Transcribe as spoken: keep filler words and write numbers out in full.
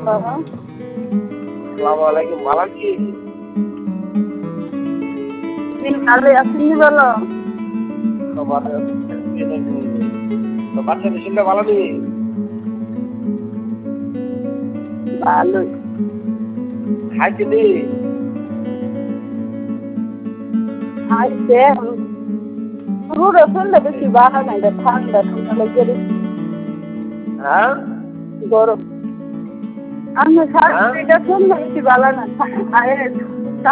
আসসালামু আলাইকুম, ভালো আছিস? ভালো আপনি বলো। তো ভালো আছি। তো বাচ্চাদের সঙ্গে ভালো নেই? ভালোই। খাইতে নেই? খাইছে পুরো শুনলে বেশি ভালো নাই, ঠান্ডা ঠান্ডা লেগে গেছে। হ্যাঁ গরম আমি হ্যাঁ শাড়িটা শুনলে বেশি ভালো না।